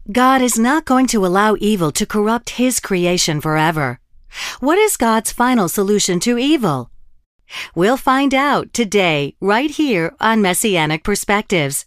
God is not going to allow evil to corrupt His creation forever. What is God's final solution to evil? We'll find out today, right here on Messianic Perspectives.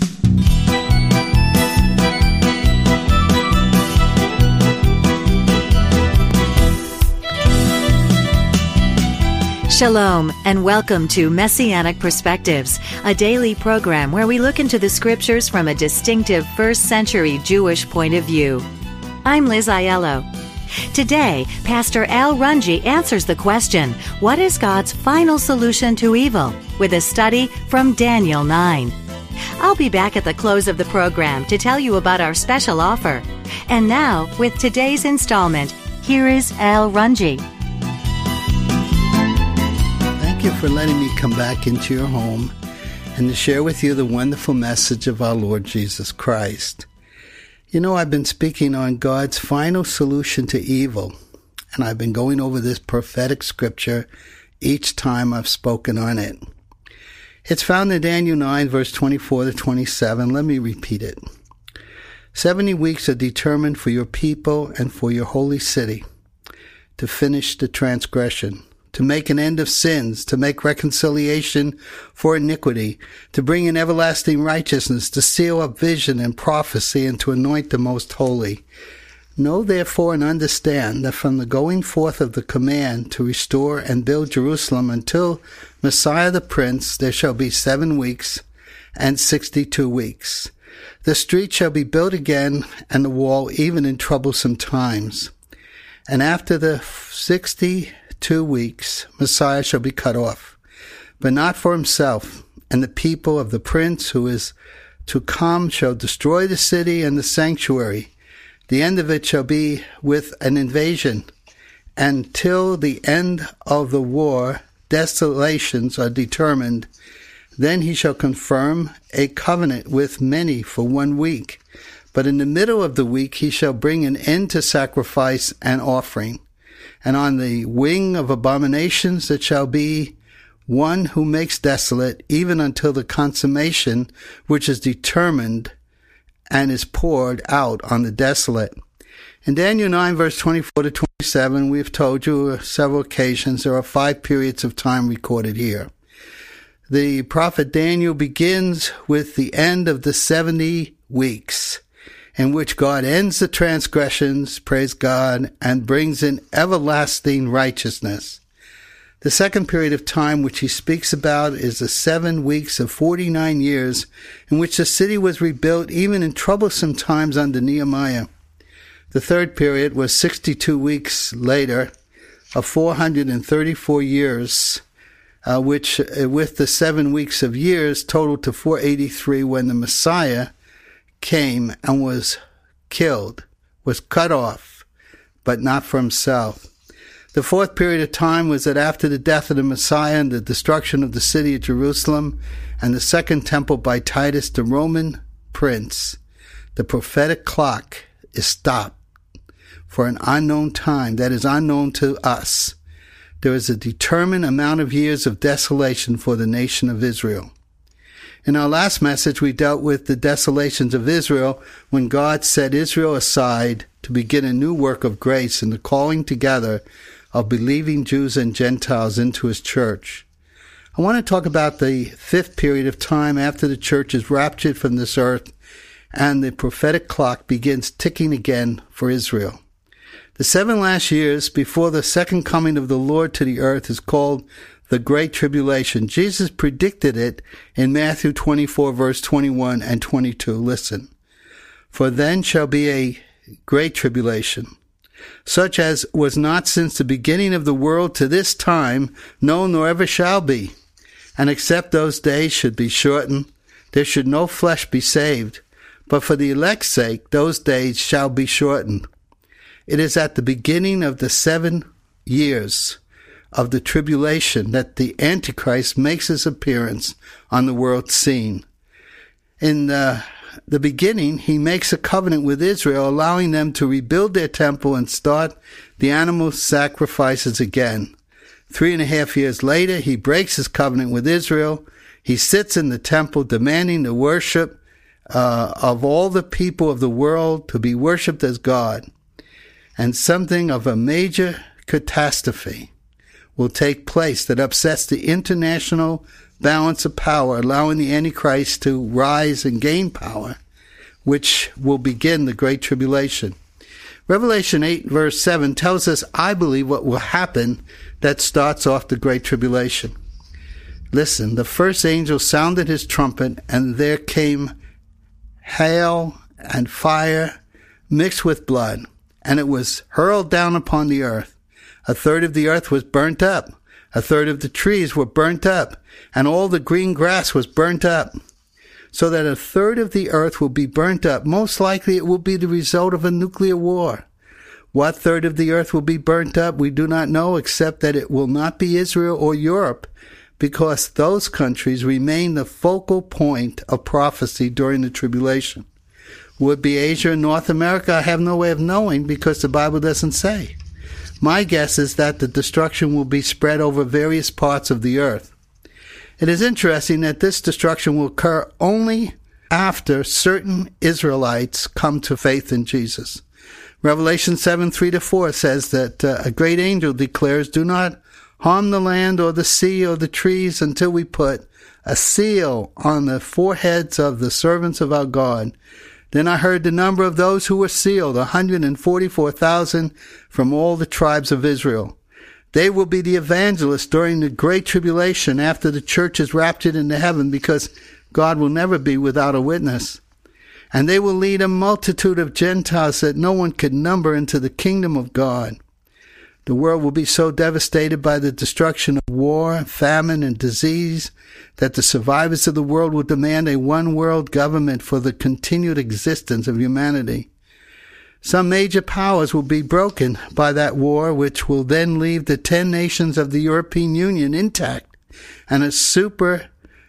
Shalom, and welcome to Messianic Perspectives, a daily program where we look into the scriptures from a distinctive first-century Jewish point of view. I'm Liz Aiello. Today, Pastor Al Runge answers the question, what is God's final solution to evil? With a study from Daniel 9. I'll be back at the close of the program to tell you about our special offer. And now, with today's installment, here is Al Runge. Thank you for letting me come back into your home and to share with you the wonderful message of our Lord Jesus Christ. You know, I've been speaking on God's final solution to evil, and I've been going over this prophetic scripture each time I've spoken on it. It's found in Daniel 9, verse 24 to 27. Let me repeat it. 70 weeks are determined for your people and for your holy city to finish the transgression, to make an end of sins, to make reconciliation for iniquity, to bring in everlasting righteousness, to seal up vision and prophecy, and to anoint the most holy. Know therefore and understand that from the going forth of the command to restore and build Jerusalem until Messiah the Prince, there shall be 7 weeks and 62 weeks. The street shall be built again, and the wall even in troublesome times. And after the 62 weeks, Messiah shall be cut off, but not for himself, and the people of the prince who is to come shall destroy the city and the sanctuary. The end of it shall be with an invasion, and till the end of the war desolations are determined. Then he shall confirm a covenant with many for 1 week, but in the middle of the week he shall bring an end to sacrifice and offering. And on the wing of abominations it shall be one who makes desolate, even until the consummation which is determined and is poured out on the desolate. In Daniel 9, verse 24 to 27, we have told you on several occasions there are 5 periods of time recorded here. The prophet Daniel begins with the end of the 70 weeks. In which God ends the transgressions, praise God, and brings in everlasting righteousness. The second period of time which he speaks about is the 7 weeks of 49 years in which the city was rebuilt even in troublesome times under Nehemiah. The third period was 62 weeks later of 434 years, which with the 7 weeks of years totaled to 483 when the Messiah came and was killed, was cut off, but not for himself. The fourth period of time was that after the death of the Messiah and the destruction of the city of Jerusalem and the second temple by Titus, the Roman prince, the prophetic clock is stopped for an unknown time that is unknown to us. There is a determined amount of years of desolation for the nation of Israel. In our last message, we dealt with the desolations of Israel when God set Israel aside to begin a new work of grace in the calling together of believing Jews and Gentiles into his church. I want to talk about the 5th period of time after the church is raptured from this earth and the prophetic clock begins ticking again for Israel. The 7 last years before the second coming of the Lord to the earth is called the Great Tribulation. Jesus predicted it in Matthew 24, verse 21 and 22. Listen. For then shall be a great tribulation, such as was not since the beginning of the world to this time, no, nor ever shall be. And except those days should be shortened, there should no flesh be saved. But for the elect's sake, those days shall be shortened. It is at the beginning of the 7 years of the tribulation that the Antichrist makes his appearance on the world scene. In the beginning, he makes a covenant with Israel, allowing them to rebuild their temple and start the animal sacrifices again. 3.5 years later, he breaks his covenant with Israel. He sits in the temple demanding the worship of all the people of the world to be worshipped as God. And something of a major catastrophe will take place that upsets the international balance of power, allowing the Antichrist to rise and gain power, which will begin the Great Tribulation. Revelation 8 verse 7 tells us, I believe, what will happen that starts off the Great Tribulation. Listen, the first angel sounded his trumpet, and there came hail and fire mixed with blood, and it was hurled down upon the earth. A third of the earth was burnt up. A third of the trees were burnt up, and all the green grass was burnt up. So that a third of the earth will be burnt up. Most likely it will be the result of a nuclear war. What third of the earth will be burnt up, we do not know, except that it will not be Israel or Europe, because those countries remain the focal point of prophecy during the tribulation. Would be Asia and North America? I have no way of knowing, because the Bible doesn't say. My guess is that the destruction will be spread over various parts of the earth. It is interesting that this destruction will occur only after certain Israelites come to faith in Jesus. Revelation 7:3-4 says that a great angel declares, do not harm the land or the sea or the trees until we put a seal on the foreheads of the servants of our God. Then I heard the number of those who were sealed, 144,000 from all the tribes of Israel. They will be the evangelists during the Great Tribulation after the church is raptured into heaven, because God will never be without a witness. And they will lead a multitude of Gentiles that no one could number into the kingdom of God. The world will be so devastated by the destruction of war, famine, and disease that the survivors of the world will demand a one-world government for the continued existence of humanity. Some major powers will be broken by that war, which will then leave the 10 nations of the European Union intact, and a super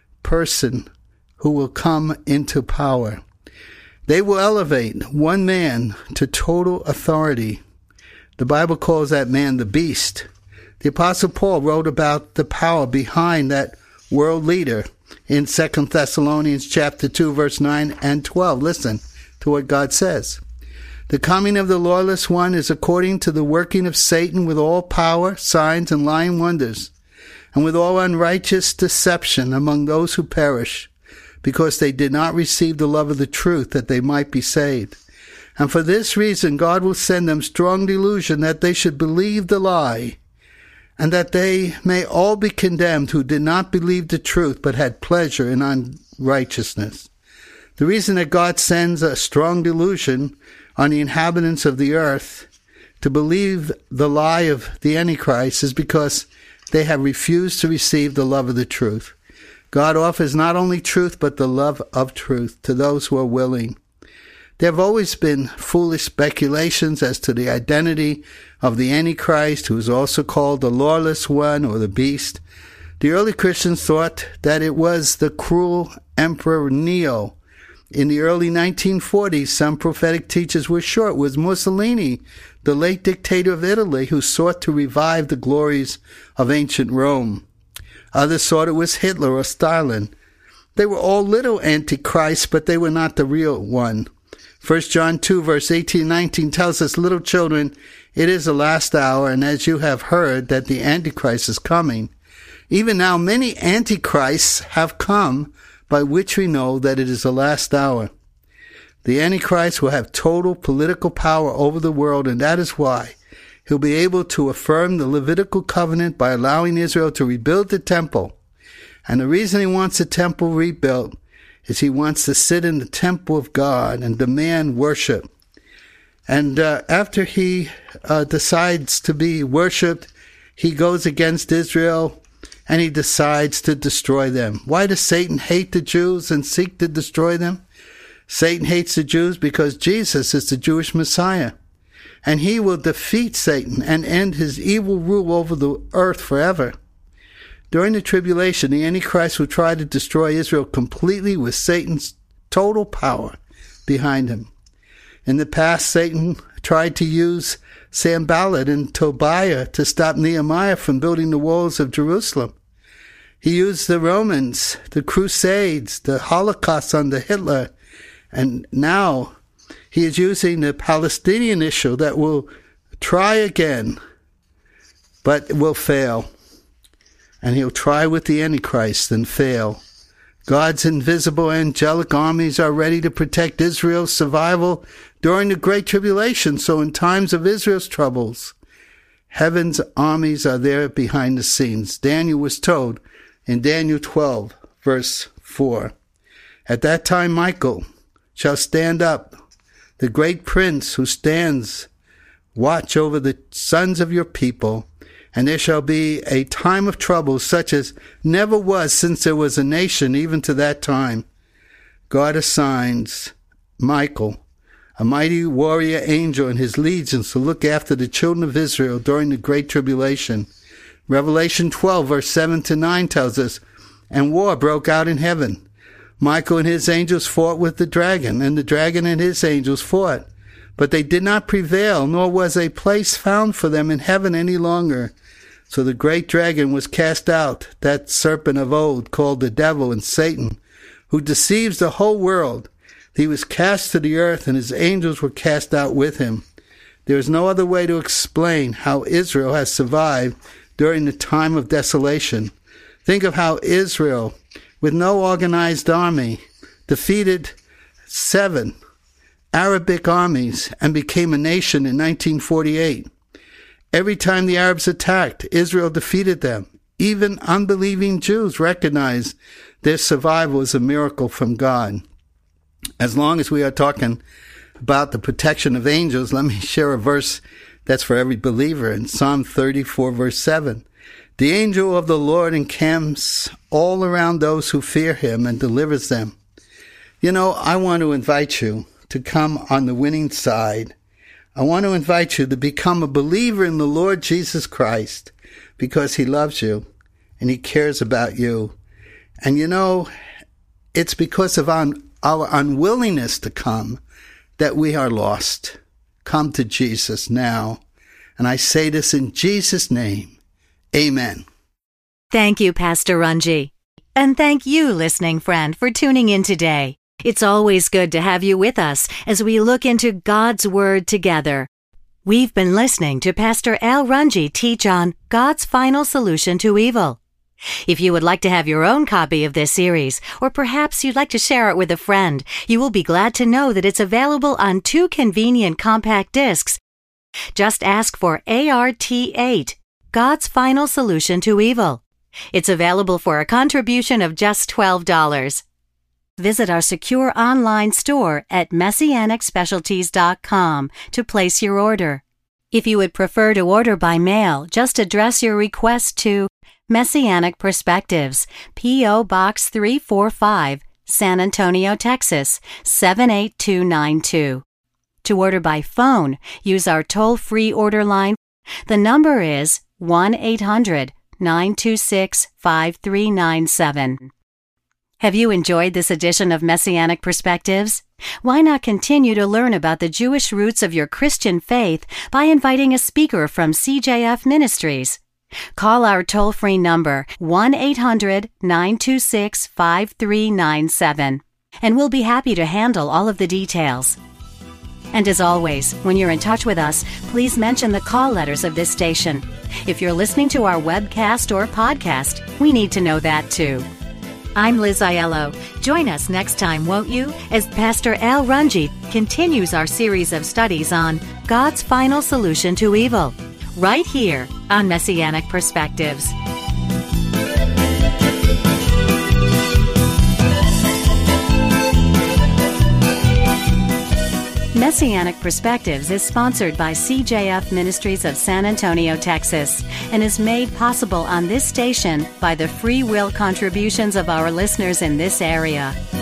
person who will come into power. They will elevate one man to total authority. The Bible calls that man the beast. The Apostle Paul wrote about the power behind that world leader in 2 Thessalonians chapter 2, verse 9 and 12. Listen to what God says. The coming of the lawless one is according to the working of Satan with all power, signs, and lying wonders, and with all unrighteous deception among those who perish, because they did not receive the love of the truth, that they might be saved. And for this reason God will send them strong delusion, that they should believe the lie, and that they may all be condemned who did not believe the truth, but had pleasure in unrighteousness. The reason that God sends a strong delusion on the inhabitants of the earth to believe the lie of the Antichrist is because they have refused to receive the love of the truth. God offers not only truth, but the love of truth to those who are willing. There have always been foolish speculations as to the identity of the Antichrist, who is also called the lawless one or the beast. The early Christians thought that it was the cruel Emperor Nero. In the early 1940s, some prophetic teachers were sure it was Mussolini, the late dictator of Italy, who sought to revive the glories of ancient Rome. Others thought it was Hitler or Stalin. They were all little antichrists, but they were not the real one. 1 John 2, verse 18-19 tells us, little children, it is the last hour, and as you have heard that the Antichrist is coming, even now many antichrists have come, by which we know that it is the last hour. The Antichrist will have total political power over the world, and that is why he'll be able to affirm the Levitical covenant by allowing Israel to rebuild the temple. And the reason he wants the temple rebuilt is he wants to sit in the temple of God and demand worship. And after he decides to be worshipped, he goes against Israel and he decides to destroy them. Why does Satan hate the Jews and seek to destroy them? Satan hates the Jews because Jesus is the Jewish Messiah. And he will defeat Satan and end his evil rule over the earth forever. During the tribulation, the Antichrist will try to destroy Israel completely with Satan's total power behind him. In the past, Satan tried to use Sanballat and Tobiah to stop Nehemiah from building the walls of Jerusalem. He used the Romans, the Crusades, the Holocaust under Hitler, And now he is using the Palestinian issue that will try again, but will fail. And he'll try with the Antichrist and fail. God's invisible angelic armies are ready to protect Israel's survival during the Great Tribulation. So in times of Israel's troubles, heaven's armies are there behind the scenes. Daniel was told in Daniel 12, verse 4, "At that time Michael shall stand up, the great prince who stands watch over the sons of your people, and there shall be a time of trouble such as never was since there was a nation, even to that time." God assigns Michael, a mighty warrior angel, and his legions to look after the children of Israel during the Great Tribulation. Revelation 12, verse 7 to 9 tells us, "And war broke out in heaven. Michael and his angels fought with the dragon, and the dragon and his angels fought. But they did not prevail, nor was a place found for them in heaven any longer. So the great dragon was cast out, that serpent of old, called the devil and Satan, who deceives the whole world. He was cast to the earth, and his angels were cast out with him." There is no other way to explain how Israel has survived during the time of desolation. Think of how Israel, with no organized army, defeated 7 Arabic armies and became a nation in 1948. Every time the Arabs attacked, Israel defeated them. Even unbelieving Jews recognized their survival as a miracle from God. As long as we are talking about the protection of angels, let me share a verse that's for every believer in Psalm 34, verse 7. "The angel of the Lord encamps all around those who fear him and delivers them." You know, I want to invite you to come on the winning side. I want to invite you to become a believer in the Lord Jesus Christ because he loves you and he cares about you. And you know, it's because of our unwillingness to come that we are lost. Come to Jesus now. And I say this in Jesus' name. Amen. Thank you, Pastor Runge. And thank you, listening friend, for tuning in today. It's always good to have you with us as we look into God's Word together. We've been listening to Pastor Al Runge teach on God's final solution to evil. If you would like to have your own copy of this series, or perhaps you'd like to share it with a friend, you will be glad to know that it's available on 2 convenient compact discs. Just ask for ART8, God's Final Solution to Evil. It's available for a contribution of just $12. Visit our secure online store at messianicspecialties.com to place your order. If you would prefer to order by mail, just address your request to Messianic Perspectives, P.O. Box 345, San Antonio, Texas, 78292. To order by phone, use our toll-free order line. The number is 1-800-926-5397. Have you enjoyed this edition of Messianic Perspectives? Why not continue to learn about the Jewish roots of your Christian faith by inviting a speaker from CJF Ministries? Call our toll-free number, 1-800-926-5397, and we'll be happy to handle all of the details. And as always, when you're in touch with us, please mention the call letters of this station. If you're listening to our webcast or podcast, we need to know that too. I'm Liz Aiello. Join us next time, won't you, as Pastor Al Runge continues our series of studies on God's final solution to evil, right here on Messianic Perspectives. Messianic Perspectives is sponsored by CJF Ministries of San Antonio, Texas, and is made possible on this station by the free will contributions of our listeners in this area.